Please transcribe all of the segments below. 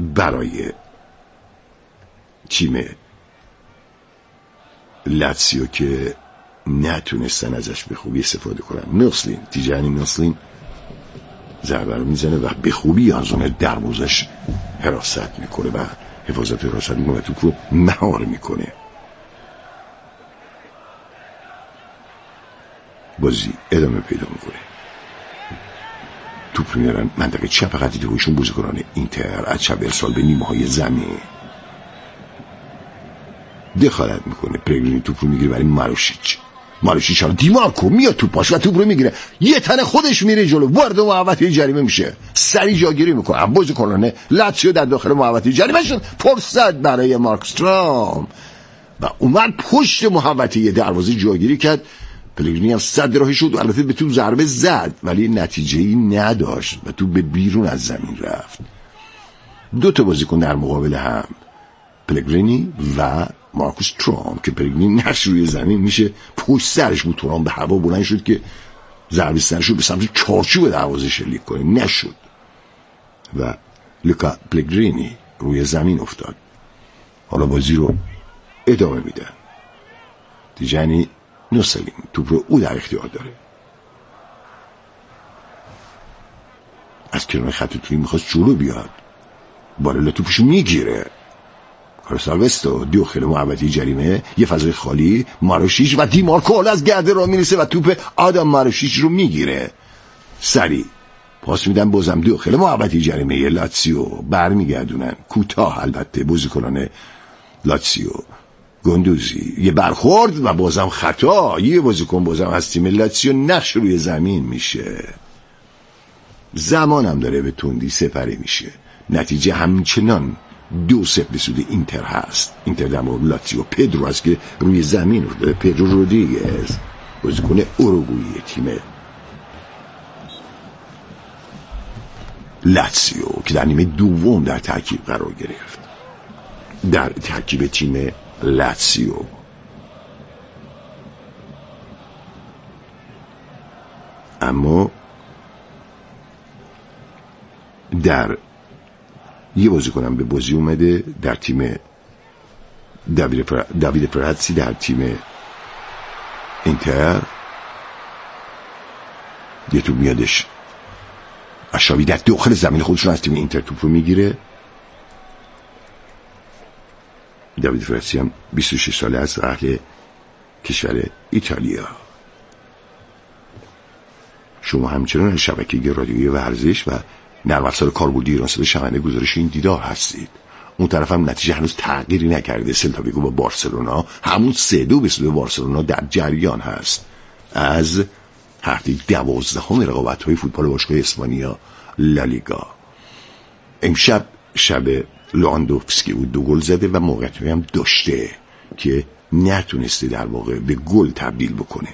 برای تیم لاتسیو که نتونستن ازش به خوبی استفاده کنن. تیجانی نسلین ضربه رو میزنه و به خوبی یانزون دروازش حراست میکنه و حفاظت حراست میکنه و توپ رو مهار میکنه. بازی ادامه پیدا میکنه. توپ میارن منطقه چپ خط دفاعیشون بازیکنان اینتر از چپ ارسال به نیمه های زمین دخالت میکنه. پلگرینی توپ رو میگیره برای ماروشیچ حالا دیمارکو میاد تو پاش و توپ رو میگیره، یه تن خودش میره جلو، وارد محوطه جریمه میشه، سری جاگیری میکنه. بازیکنان لاتزیو در داخل محوطه جریمه شد، فرصت برای مارکسترام و اومد پشت محوطه دروازه جاگیری کرد. پلگرینی هم صد راهی شد و البته به تو ضربه زد ولی نتیجه‌ای نداشت و تو به بیرون از زمین رفت. دو تا بازیکن در مقابل هم، پلگرینی و مارکوس تورام، که پلگرینی نقش روی زمین میشه، پشت سرش بود، تورام به هوا بلند شد که ضربه سرش رو به سمت چارچوب دروازه شلیک کنه، نشد و لوکا پلگرینی روی زمین افتاد. حالا بازی رو ادامه میدن. تیجانی نسلین توپ رو او در اختیار داره، از کنار خط توپی میخواست جلو بیاد، بارلا توپشو میگیره. کارسالوستو داخل محوطه جریمه، یه فضای خالی، ماروشیچ و دیمارکو از گرده را میرسه و توپ آدم ماروشیچ رو میگیره. سری پاس میدن بازم داخل محوطه جریمه لاتسیو، برمیگردونن کوتاه. البته بازیکنان لاتسیو گندوزی یه برخورد و بازم خطا، یه بازیکن بازم از تیم لاتسیو نقش روی زمین میشه. زمان هم داره به تندی سپری میشه. نتیجه همچنان 2-0 به سود اینتر هست. اینتر در مورد لاتزیو. پدرو است که روی زمین افتاده، پدرو رودریگز، بازیکن اوروگوئه تیم لاتزیو که در نیمه دوم در ترکیب قرار گرفت، در ترکیب تیم لاتزیو. اما در یه بازیکنم به بازی اومده در تیم داوید فراتسی در تیم اینتر. یه توپ میادش اشابی در داخل زمین خودشون از تیم اینتر توپ رو میگیره. داوید فراتسی هم 26 ساله است، اهل کشور ایتالیا. شما همچنان از شبکه رادیویی ورزش و نرم افزار کاربردی ایران صدا شنونده گزارش این دیدار هستید. اون طرف هم نتیجه هنوز تغییری نکرده. سلتا ویگو با بارسلونا همون 3-2 به سود بارسلونا در جریان هست از هفته 12 رقابت‌های فوتبال باشگاه اسپانیا لالیگا. امشب شب لواندوفسکی او 2 گل زده و موقعیتی هم داشته که نتونسته در واقع به گل تبدیل بکنه.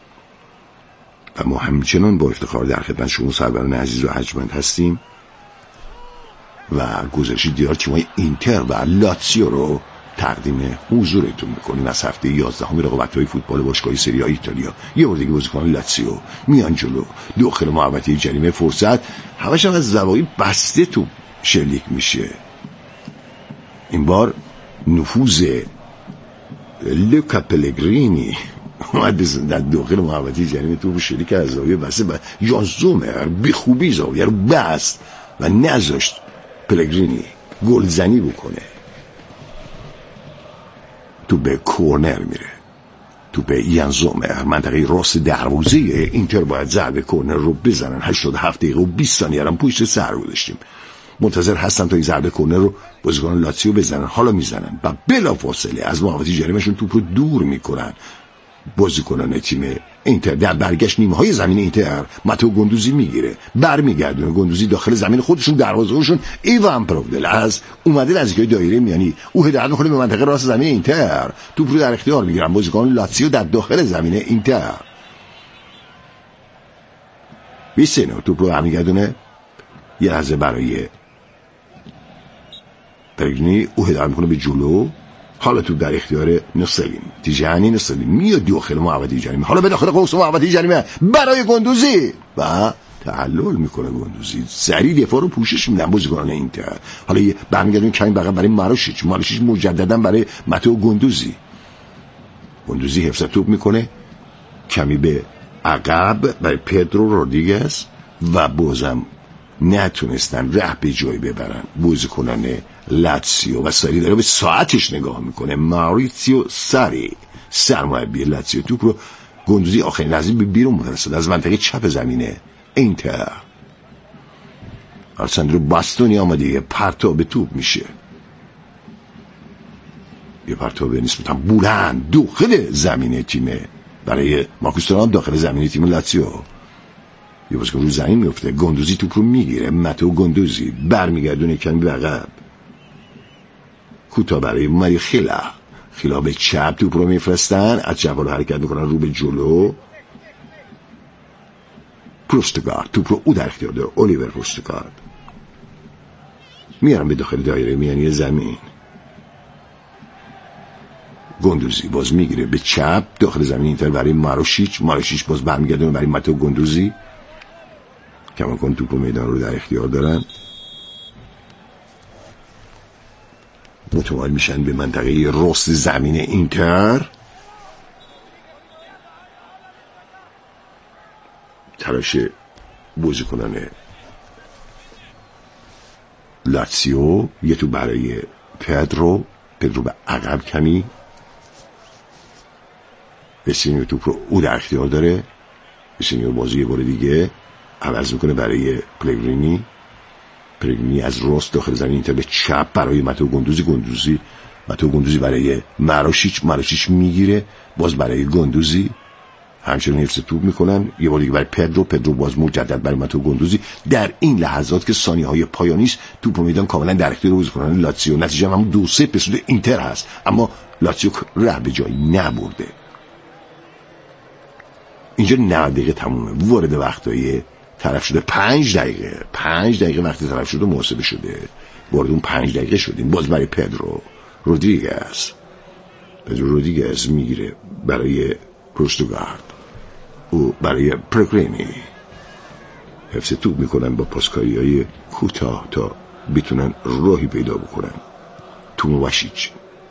و ما همچنان با افتخار در خدمت شما سروران عزیز و ارجمند هستیم و گزارش دیدار تیم‌های اینتر و لاتزیو رو تقدیم حضورتون میکنیم از هفته 11 رقابت‌های فوتبال باشگاهی سری آ ایتالیا. یه بار دیگه بازیکنان لاتزیو میان جلو، داخل محوطه جریمه فرصت، همش هم از زوایای بسته تو شلیک میشه. این بار نفوذ لوکا پلگرینی اومد در داخل محوطه جریمه تو شلیک از زاویه بسته و ژان زومر بی خوبی زاویه رو بست و نذاشت پلگرینی گلزنی بکنه. تو به کورنر میره، تو به یان زومر منطقه راست دروازه اینتر باید ضربه کورنر رو بزنن. 87 دقیقه و 20 ثانیه هم پشت سر گذاشتیم، منتظر هستن تا این ضربه کورنر رو بازیکن لاتزیو بزنن. حالا میزنن و بلافاصله از محوطه جریمهشون توپ رو دور میکنن. بازیکنان تیم اینتر در برگشت نیمه های زمین اینتر ماتئو گندوزی میگیره، برمیگردونه گندوزی داخل زمین خودشون، دروازه‌شون ایوان پروودل از اومده نزدیک دایره میانی، او هدایت میکنه به منطقه راست زمین اینتر، توپ رو در اختیار میگیرن بازیکن لاتزیو در داخل زمین اینتر. ویسنو توپ رو برمیگردونه، یه لحظه برای پلگرینی، او هدایت میکنه به جلو. حالا تو در اختیار تیجانی نسلین میاد داخل محوطه جریمه، حالا به داخل قوس محوطه جریمه برای گندوزی و تحلل میکنه گندوزی، سریع دفاع رو پوشش میدن بازیکنان اینتر. حالا برمیگردیم کمی بقیه برای ماروشیچ مجددا برای ماتئو گندوزی حفظ توپ میکنه کمی به عقب برای پدرو رودریگز و بازم نتونستن ره به جایی ببرن بازیکنان لاتزیو و ساری داره به ساعتش نگاه میکنه. ماریتسیو ساری سرمربی لاتزیو توپ رو گندوزی آخرین لحظه به بیرون میرسد از منطقه چپ زمینه اینتر. آلساندرو باستونی آمده یه پرتاب توپ میشه، یه پرتاب نسبتا بلند داخل زمینه تیمه برای مارکوس تورام داخل زمینه تیم لاتزیو. یه بازیکن رو زمین میفته، گندوزی توپ رو میگیره، ماتئو گندوزی برمیگردونه کمی به عقب، کوتاه برای ماری خیلا به چپ توپ رو میفرستن، از چپ رو حرکت میکنن رو به جلو. پروستگارد توپ رو او در اختیار داره، اولیور پروستگارد میارن به داخل دایره میانی زمین. گندوزی باز میگیره به چپ داخل زمین اینتر برای ماروشیچ باز برمیگردونه برای ماتئو گندوزی. کماکان توپ و میدان رو در اختیار دارن، متمایل میشن به منطقه راست زمین اینتر. تلاش بازیکنان لاتزیو، یه تو برای پدرو به عقب کمی، بسینیو توپ رو او در اختیار داره، بسینیو بازی یه بار دیگه عوض میکنه برای پلگرینی از راست داخل زمین اینتر به چپ برای ماتئو گندوزی برای ماروشیچ میگیره باز برای گندوزی، همچنین حفظ توپ میکنن یه بار دیگه برای پدرو باز مجدد برای ماتئو گندوزی. در این لحظات که ثانیه‌های پایانیش توپ و میدان کاملا در اختیار بازیکنان لاتزیو، نتیجه هم 2-3 به سود اینتر هست، اما لاتزیو ره به جایی نبرده. اینجا 90 دقیقه تمومه، وارد وقتای طرف شده 5 دقیقه وقتی طرف شده محاسبه شده، وارد اون 5 دقیقه شدیم. باز برای پدرو رودریگز میگیره برای پروستگارد، او برای پلگرینی حفظ توپ میکنن با پاسکاری‌های کوتاه تا بتونن راهی پیدا بکنن. تومواشیچ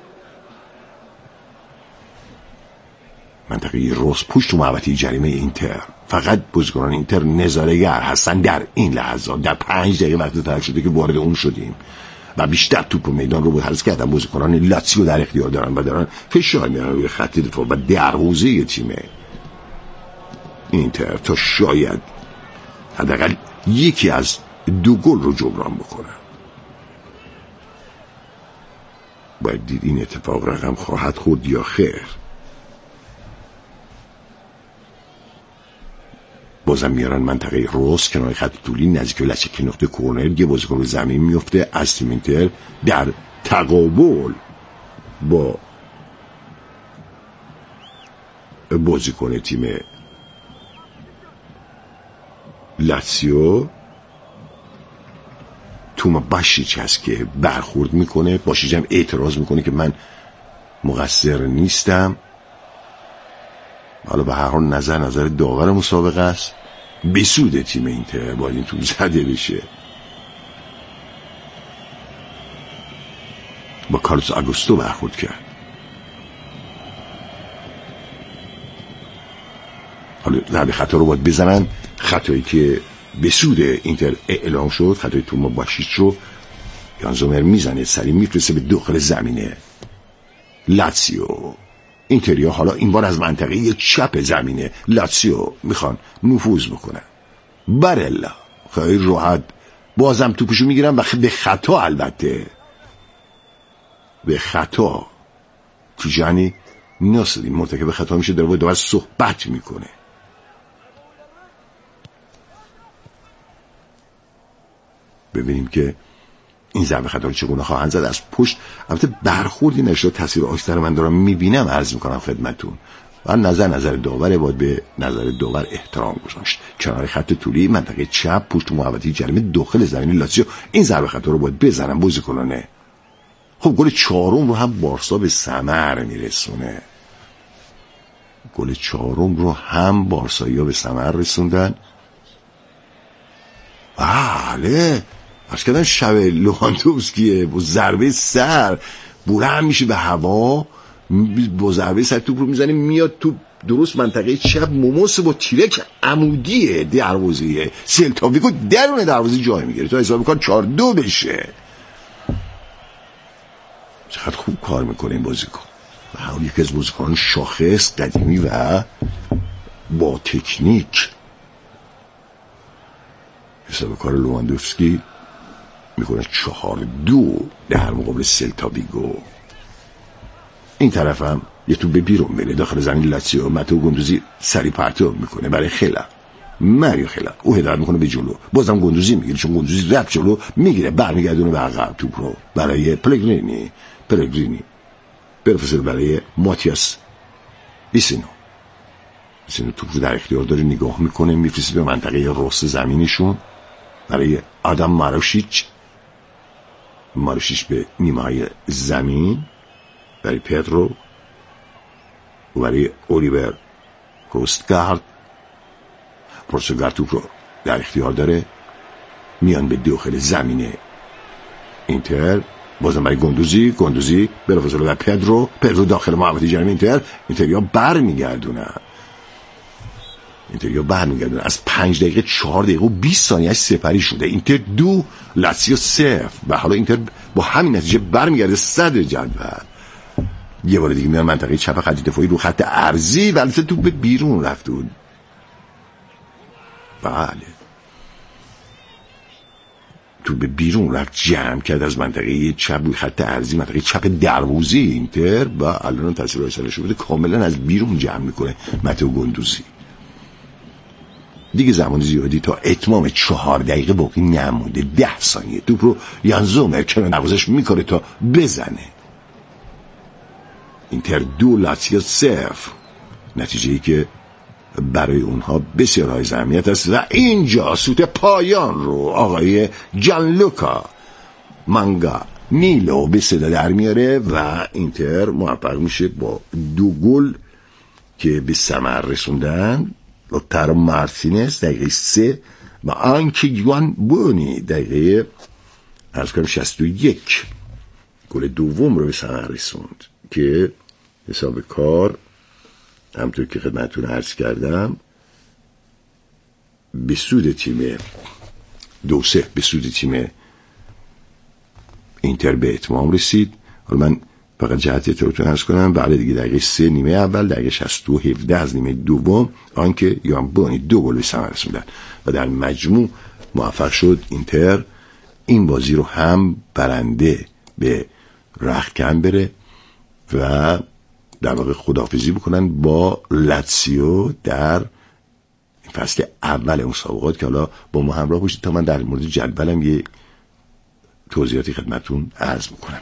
منطقه راست پشت محوطه جریمه اینتر، فقط بازیکنان اینتر نظاره‌گر هستن در این لحظات. در 5 دقیقه وقتی طرف شده که وارد اون شدیم و بیشتر توپ و میدان رو حفظ کردن بازیکنان لاتزیو در اختیار دارن و دارن فشار میارن روی خط دفاع و دروازه تیم اینتر تا شاید حداقل یکی از 2 گل رو جبران بکنن. باید دید این اتفاق رقم خواهد خورد یا خیر. بازم میارن منطقه راست کنار خط طولی نزدیک لچک نقطه کورنر، یه بازیکن رو زمین میفته از تیم اینتر در تقابل با بازیکن تیم لاتزیو. تومواشیچ هست که برخورد میکنه، باشیچ هم اعتراض میکنه که من مقصر نیستم. حالا به هر حال نظر داور مسابقه است، به سود تیم اینتر باید این توپ زده بشه. با کارلوس آگوستو برخورد کرد. حالا ضربه خطا رو باید بزنن، خطایی که به سود اینتر اعلام شد، خطای تومواشیچ رو یان زومر میزنه، سری میفرسته به داخل زمینه لاتزیو. اینتریا حالا این بار از منطقه چپ زمینه لاتزیو میخوان نفوذ بکنن. بارلا خیلی راحت بازم توپشو میگیرن و به خطا، البته به خطا تیجانی ناصری مرتکب خطا میشه، داره با داور صحبت میکنه. ببینیم که این ضربه خطا رو چگونه خواهند زد از پشت. البته برخوردی نشد، تصویر آکستر من دارم میبینم، عرض میکنم خدمتون و نظر داوره باید به نظر داور احترام گذاشت. کنار خط طولی منطقه چپ پشت محوطه جریمه داخل زمین لاتزیو این ضربه خطا رو باید بزنن بازیکنانه. خب گل 4 رو هم بارسا به ثمر میرسونه، گل 4 رو هم بارسایی‌ها به ثمر رسوندن بله عرض کردم شب لواندوفسکیه با ضربه سر بلند میشه به هوا، با ضربه سر توپ رو میزنه میاد تو درست منطقه چپ موموس با تیرک عمودیه دروازه سلتا ویگو درون دروازه جای میگیره تا حساب کار 4-2 بشه. چقدر خوب کار میکنه این بازیکن و همون یکی از بازیکنان شاخص قدیمی و با تکنیک. حساب کار لواندوفسکی میکنه 4-2 در مقابل سلتا ویگو. این طرف هم یه تو به بیرون میره داخل زمین لاتزیو، ماتئو گوندوزی سری پرتاب میکنه برای خلا، ماریو خلا او هدایت میکنه به جلو، بازم گوندوزی میگیره چون گوندوزی رفت جلو میگیره برمیگردونه به عقب توپ رو برای پلگرینی پروفسور برای ماتیاس ویسینو توپ رو در اختیار داره، نگاه میکنه میفرسته به منطقه راست زمینشون برای آدم ماروشیچ به نیمه های زمین برای پدرو و برای اولیور پروستگارد. پروستگارد توپ رو در اختیار داره، میان به داخل زمین اینتر، بازم برای گوندوزی بلافاصله و پدرو داخل محوطه جریمه اینتریا برمیگردونن از 5 دقیقه 4 دقیقه و 20 ثانیه سپری شده. اینتر 2 لاتزیو 0 و حالا اینتر با همین نتیجه برمیگرده صدر جدول. یه بار دیگه میان منطقه چپ خط دفاعی رو خط ارضی و البته توپ به بیرون رفته بود. بله توپ به بیرون رفت، جمع کرد از منطقه چپ روی خط ارضی منطقه چپ دروازه اینتر و الان تصویر سرش بوده کاملا از بیرون جمع میکنه ماتئو گوندوزی. دیگه زمان زیادی تا اتمام 4 دقیقه باقی نمونده، 10 ثانیه توپ رو یان زومر کنار دروازش میکنه تا بزنه. اینتر 2 لاتزیو 0، نتیجه‌ای که برای اونها بسیار های اهمیت است و اینجا سوت پایان رو آقای جانلوکا مانگا نیلو به صدا در میاره و اینتر موفق میشه با 2 گل که به ثمر رسوندن. لوتارو مارتینز دقیقه 3 و آنکه یوان بونی دقیقه 61 گل دوم رو به ثمر رسوند که حساب کار همطور که خدمتتون عرض کردم به سود تیم 2-0 به سود تیم اینتر به اتمام رسید. حالا من فقط جهت اطلاعتون عرض کنم بعد دیگه دقیقه 3 نیمه اول، دقیقه 62 از نیمه دوم آنکه یوان بونی 2 گل به ثمر رسوندن و در مجموع موفق شد اینتر این بازی رو هم برنده به رختکن بره و در واقع خداحافظی بکنن با لاتزیو در این فصل اول مسابقات که حالا با ما همراه باشید تا من در مورد جدولم یه توضیحاتی خدمتتون عرض میکنم.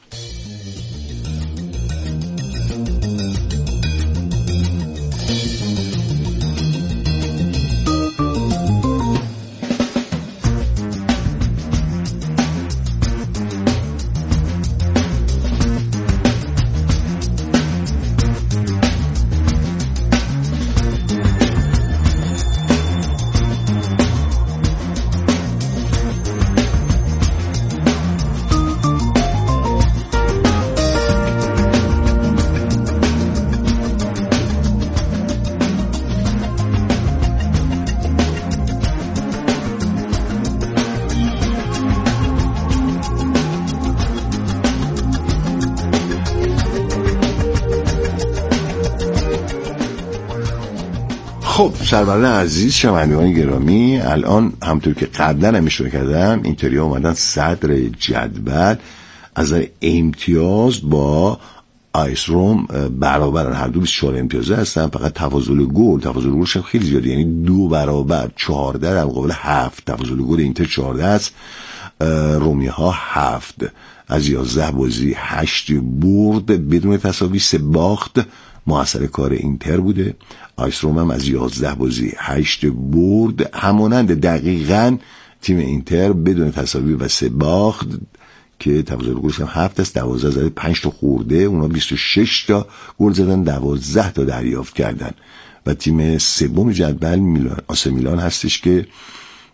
خب سروران عزیز، شنوندگان گرامی، الان همونطور که قبلا هم اشاره کردم اینتریا اومدن صدر جدول از امتیاز با آیس روم برابرن، هر دو 24 امتیازه هستن، فقط تفاضل گلش خیلی زیاده، یعنی 2 برابر 14 در مقابل 7. تفاضل گل اینتر 14 است، رومی ها 7 از 11 بازی 8 برد بدون تساوی، 3 باخت موثر کار اینتر بوده. آیس روم هم از 11 بازی 8 برد، همانند دقیقاً تیم اینتر بدون تساوی و 3 باخت که تفاضل گلش هم 7 است، 12 زده 5 تا خورده، اونا 26 تا گل زدن، 12 تا دریافت کردن و تیم سوم جدول میلان آسه میلان هستش که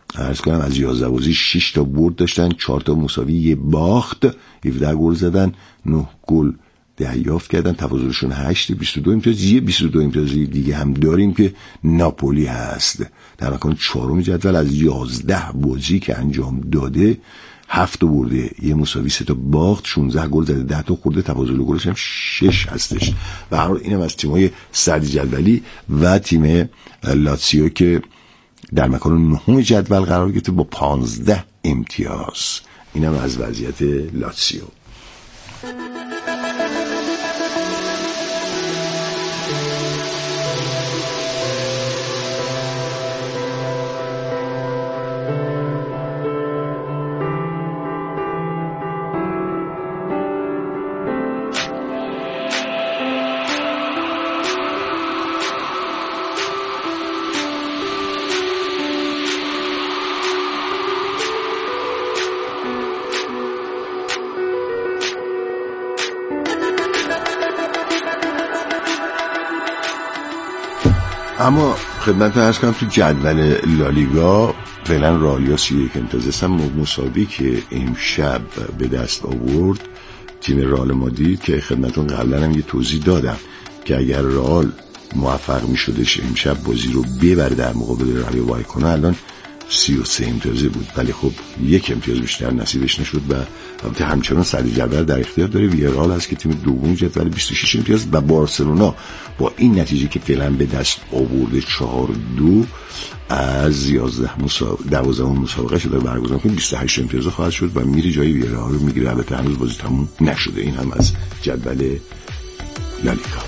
عرض کنم از 11 بازی 6 تا برد داشتن، 4 تا مساوی، 1 باخت، 17 گل زدن، 9 گل دریافت کردن، تفاضلشون 8، 22 امتیاز. 22 امتیازی دیگه هم داریم که ناپولی هست در مکان 4م جدول. از 11 بازی که انجام داده 7 برده، 1 مساوی، 3 تا باخت، 16 گل زده، 10 تا خورده، تفاضل گلش هم 6 هستش. و هر حال اینم از تیم‌های صدر جدولی. و تیم لاتسیو که در مکان 9 جدول قرار گرفته با 15 امتیاز. اینم از وضعیت لاتسیو. اما خدمتتون عرض کنم تو جدول لالیگا فعلا رئال 31 امتیاز هستن. مساوی که امشب به دست آورد تیم رئال مادرید که خدمتتون قبلا هم یه توضیح دادم که اگر رئال موفق می‌شدش امشب بازی رو ببره در مقابل رایو وایکانو الان 33 امتیازه بود، ولی خب 1 امتیاز بیشتر نصیبش نشد و البته همچنان صدر جدول در اختیار داره. ویارال هست که تیم دوم جدول 26 امتیاز و بارسلونا با این نتیجه که فعلا به دست آورده 4-2 از 12 مسابقه شده برگزار کنه 28 امتیاز خواهد شد و میره جای ویارال رو میگیره. البته هنوز بازی تموم نشده. این هم از جدول لالیگا.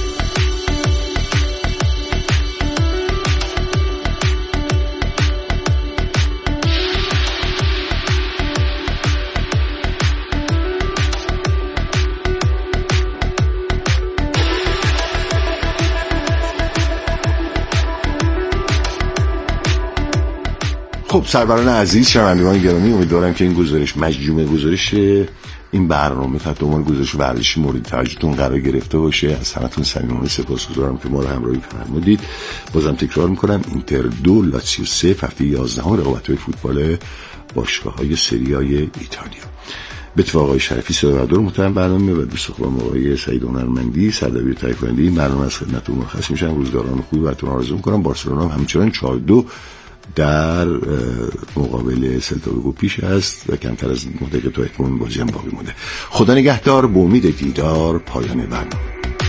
خب سروران عزیز، شنوندگان گرامی، امیدوارم که این گزارش مجموعه گزارش این برنامه تحت عنوان گزارش ورزشی مورد توجهتون قرار گرفته باشه. از همتون صمیمانه سپاسگزارم که ما رو همراهی فرمودید. بازم تکرار میکنم اینتر 2 لاتزیو 3 هفته 11 رقابت‌های فوتبال باشگاه‌های سری آ ایتالیا. به اتفاق آقای شریفی صداقت‌دار محترم برنامه و دوست خوبم آقای سعید هنرمندی سردبیر تهیه کننده این برنامه از خدمتتون مرخص میشم. روزگاران خوبی براتون آرزو میکنم. بارسلونا هم همچنان 4-2 در مقابل سلتا ویگو پیش است و کمتر از 9 دقیقه تا اتمام بازی هم باقی مونده. خدا نگهدار. به امید دیدار. پایان برنامه.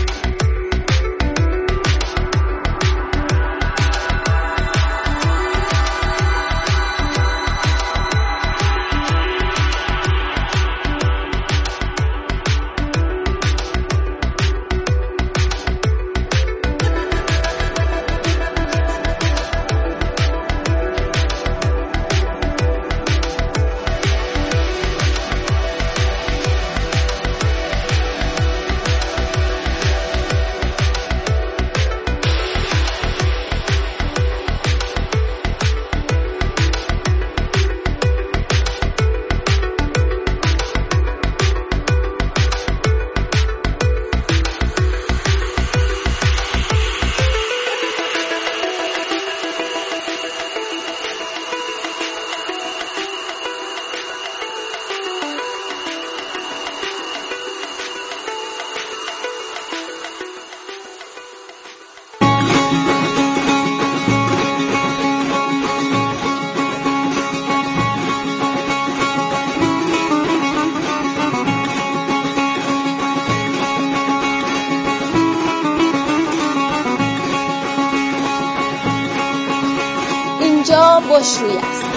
اینجا بشروی است.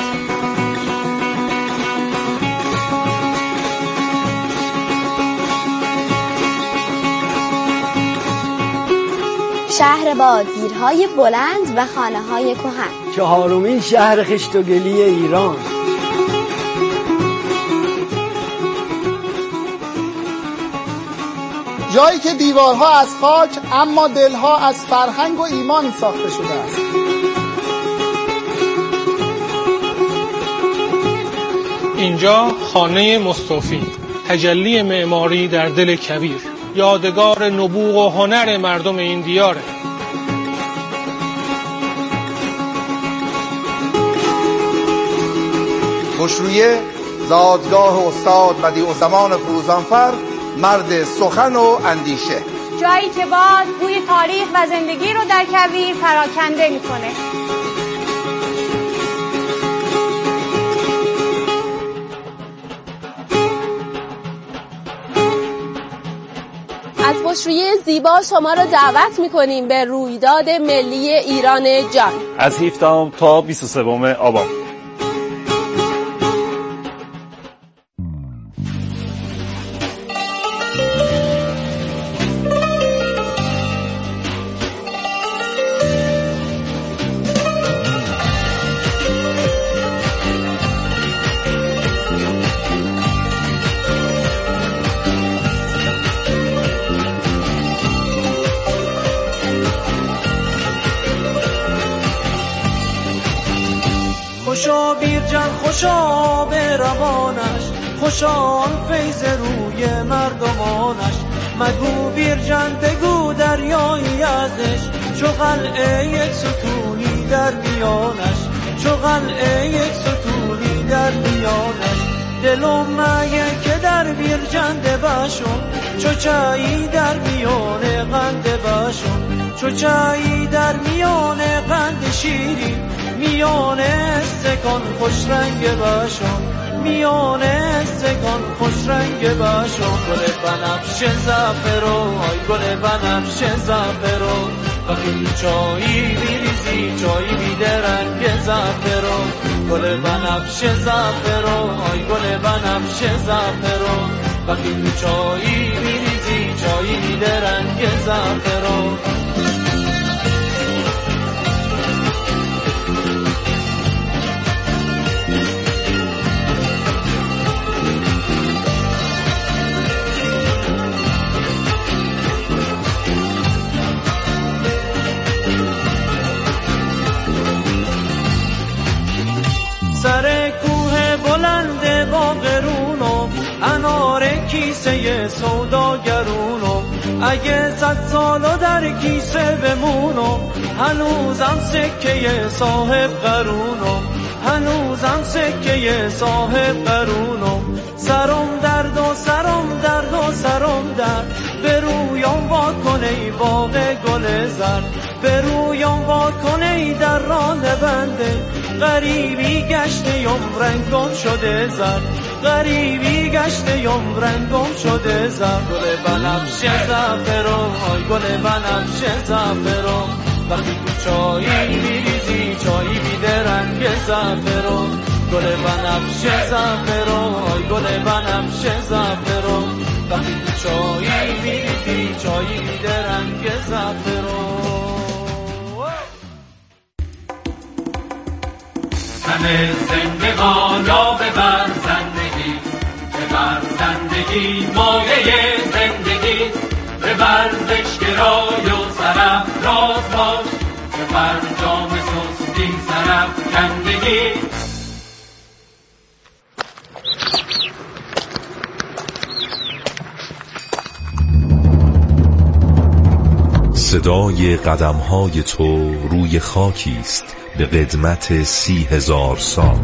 شهر با دیرهای بلند و خانه‌های کهن، 4مین شهر خشت و گلی ایران. جایی که دیوارها از خاک اما دلها از فرهنگ و ایمان ساخته شده است. اینجا خانه مصطفی، تجلی معماری در دل کویر، یادگار نبوغ و هنر مردم این دیاره. خوشرویه زادگاه استاد بدیعالزمان فروزانفر، مرد سخن و اندیشه. جایی که باد بوی تاریخ و زندگی رو در کویر پراکنده میکنه. از خوشرویی زیبا شما را دعوت میکنیم به رویداد ملی ایران جان از 17 تا 23 آبان. خوشا بیرجان خوشا به روانش، خوشا آن فیض روی مردمانش. مگو بیرجان بگو دریایی ازش، چو قلعه یک ستونی در میانش، چو قلعه یک ستونی در میانش. دلم مگه که در بیرجنده باشم، چو چایی در میانه قنده باشم، چو چایی در میانه قند شیری، میانه استکان خوش رنگ باشم، میانه استکان خوش رنگ باشم. گل بنفش زعفران، آی گل بنفش زعفران، وقتی چایی میریزی چایی میده رنگ زعفران. گل بنفش زعفران، آی گل بنفش زعفران، وقتی چایی میریزی چایی میده رنگ زعفران. سر کوه بلند با قرونو، انار کیسه سوداگرونو. اگه 100 سالو در کیسه بمونو، هنوزم سکه صاحب قرونو، هنوزم سکه صاحب قرونو. سرم درد و سرم درد و سرم درد، به رویم وا کنه باغ گل زرد، به رویم وا کنه در راه بنده. غریبی گشته یم رنگم شده زرد، غریبی گشته یم رنگم شده زرد. گل بنفش زعفران، آی گل بنفش زعفران، وقتی تو چایی میریزی چایی میده رنگ زعفران. گل بنفش زعفران، آی گل بنفش زعفران، وقتی تو چایی میریزی چایی میده رنگ زعفران. همه زندگانا ببر زندگی، ببر زندگی مایه زندگی، ببر زشگرای و سرافراز باش، ببر جام سستی سرافکندگی. صدای قدم‌های تو روی خاکی است به قدمت 30,000 سال.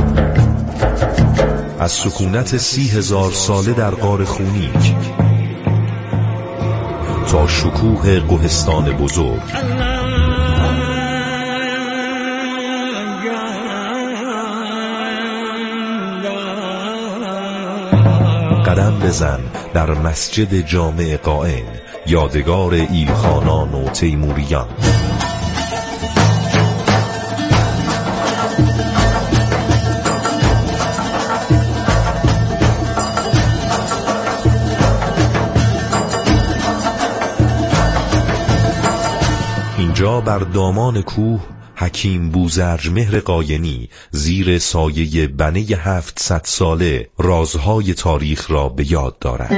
از سکونت 30,000 ساله در غار خونیک تا شکوه کوهستان بزرگ، قدم بزن در مسجد جامع قائم، یادگار ایلخانان و تیموریان. اینجا بر دامان کوه حکیم بوزرجمهر قاینی زیر سایه بنه 700 ساله رازهای تاریخ را به یاد دارد.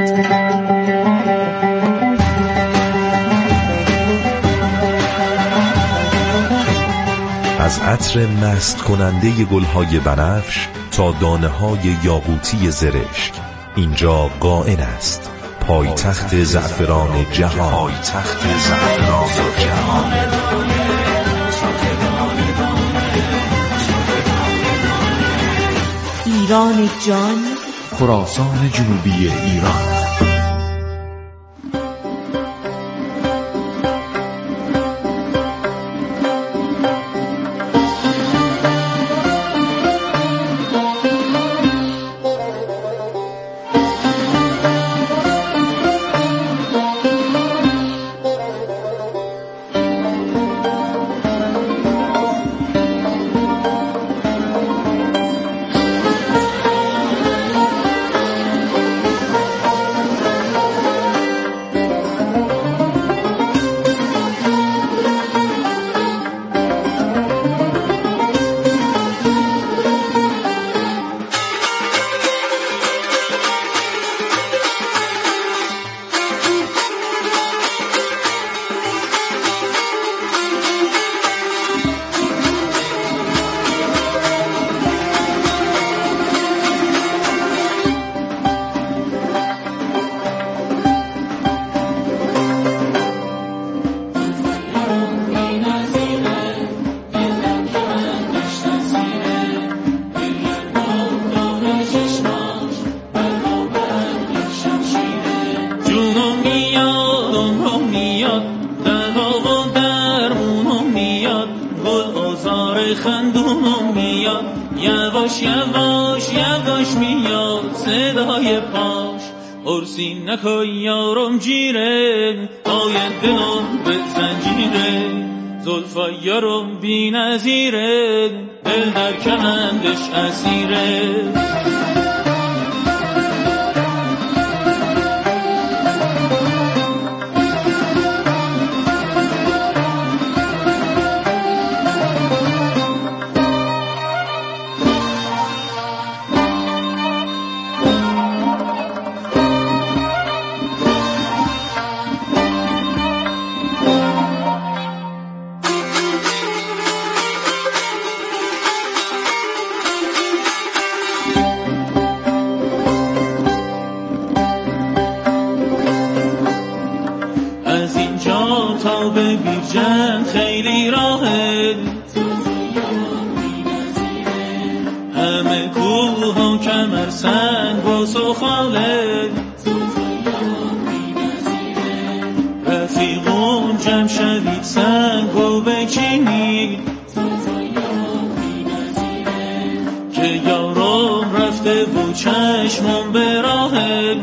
از عطر مست کننده گلهای بنفش تا دانه های یاقوتی زرشک، اینجا قائن است پایتخت زعفران جهان، پایتخت زعفران جهان. ایران جان، خراسان جنوبی ایران. یواش یواش یواش میاد صدای پاش، ارسی نکن یارم جیره، آید دلم به زنجیره، زلفای یارم بی نظیره، دل در کمندش اسیره. تا به بیرجند خیلی راهه، همه کوه و کمر سنگ و سخاله، رفیقون جمع شوید سنگ و بچینید، که یارم رفته و چشمم به راهه.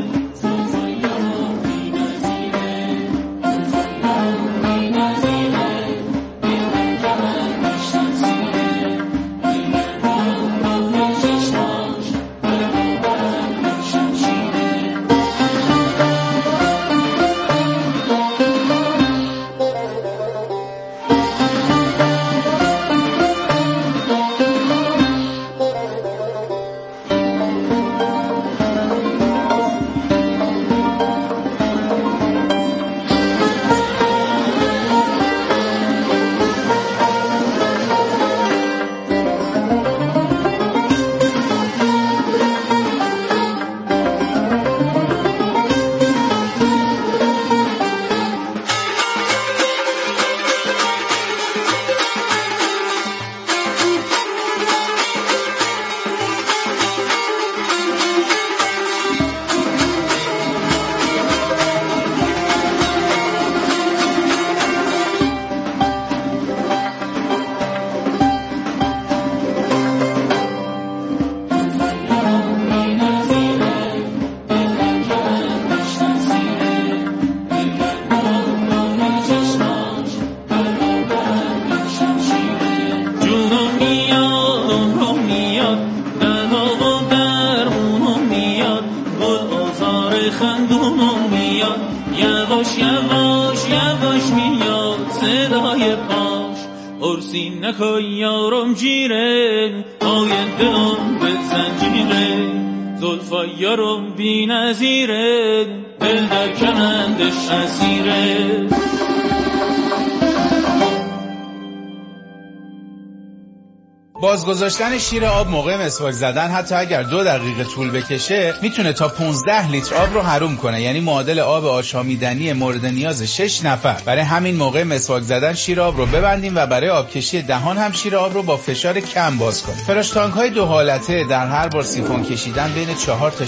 یواش یواش یواش میاد صدای پاش، ارسی نکن یارم جیره، آید دلم به زنجیره، زلفای یارم بی نظیره، دل در کمندش اسیره. بازگذاشتن شیر آب موقع مسواک زدن حتی اگر 2 دقیقه طول بکشه میتونه تا 15 لیتر آب رو حروم کنه، یعنی معادل آب آشامیدنی مورد نیاز 6 نفر. برای همین موقع مسواک زدن شیر آب رو ببندیم و برای آبکشی دهان هم شیر آب رو با فشار کم باز کنیم. فلاش تانک های 2 حالته در هر بار سیفون کشیدن بین 4 تا